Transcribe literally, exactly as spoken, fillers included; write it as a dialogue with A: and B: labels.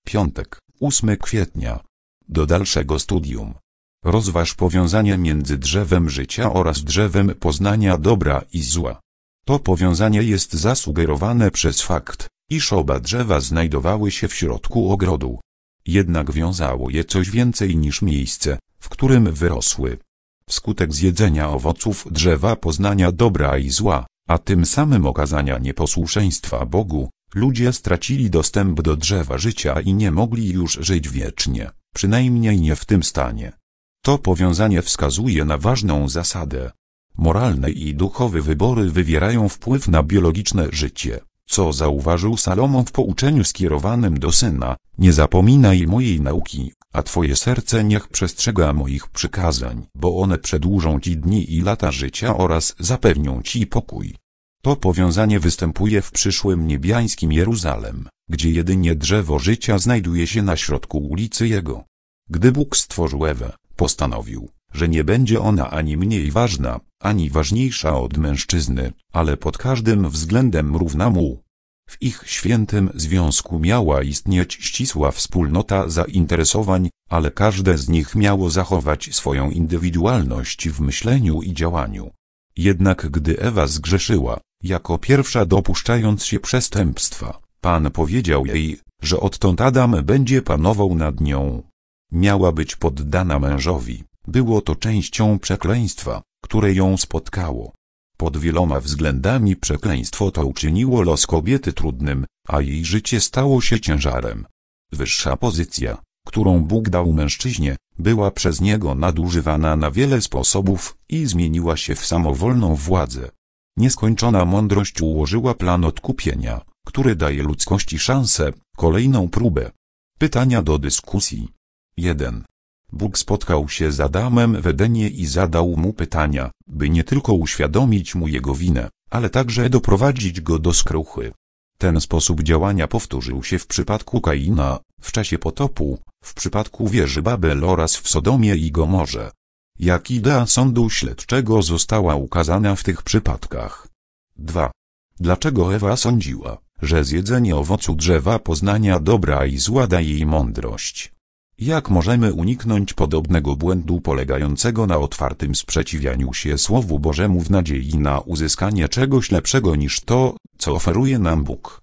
A: Piątek, ósmego kwietnia. Do dalszego studium. Rozważ powiązanie między drzewem życia oraz drzewem poznania dobra i zła. To powiązanie jest zasugerowane przez fakt, iż oba drzewa znajdowały się w środku ogrodu. Jednak wiązało je coś więcej niż miejsce, w którym wyrosły. Wskutek zjedzenia owoców drzewa poznania dobra i zła, a tym samym okazania nieposłuszeństwa Bogu, ludzie stracili dostęp do drzewa życia i nie mogli już żyć wiecznie, przynajmniej nie w tym stanie. To powiązanie wskazuje na ważną zasadę. Moralne i duchowe wybory wywierają wpływ na biologiczne życie, co zauważył Salomon w pouczeniu skierowanym do syna: nie zapominaj mojej nauki, a twoje serce niech przestrzega moich przykazań, bo one przedłużą ci dni i lata życia oraz zapewnią ci pokój. To powiązanie występuje w przyszłym niebiańskim Jeruzalem, gdzie jedynie drzewo życia znajduje się na środku ulicy Jego. Gdy Bóg stworzył Ewę, postanowił, że nie będzie ona ani mniej ważna, ani ważniejsza od mężczyzny, ale pod każdym względem równa mu. W ich świętym związku miała istnieć ścisła wspólnota zainteresowań, ale każde z nich miało zachować swoją indywidualność w myśleniu i działaniu. Jednak gdy Ewa zgrzeszyła, jako pierwsza dopuszczając się przestępstwa, Pan powiedział jej, że odtąd Adam będzie panował nad nią. Miała być poddana mężowi. Było to częścią przekleństwa, które ją spotkało. Pod wieloma względami przekleństwo to uczyniło los kobiety trudnym, a jej życie stało się ciężarem. Wyższa pozycja, którą Bóg dał mężczyźnie, była przez niego nadużywana na wiele sposobów i zmieniła się w samowolną władzę. Nieskończona mądrość ułożyła plan odkupienia, który daje ludzkości szansę, kolejną próbę. Pytania do dyskusji. jeden. Bóg spotkał się z Adamem w Edenie i zadał mu pytania, by nie tylko uświadomić mu jego winę, ale także doprowadzić go do skruchy. Ten sposób działania powtórzył się w przypadku Kaina, w czasie potopu, w przypadku wieży Babel oraz w Sodomie i Gomorze. Jak idea sądu śledczego została ukazana w tych przypadkach? dwa. Dlaczego Ewa sądziła, że zjedzenie owocu drzewa poznania dobra i zła daje jej mądrość? Jak możemy uniknąć podobnego błędu polegającego na otwartym sprzeciwianiu się Słowu Bożemu w nadziei na uzyskanie czegoś lepszego niż to, co oferuje nam Bóg?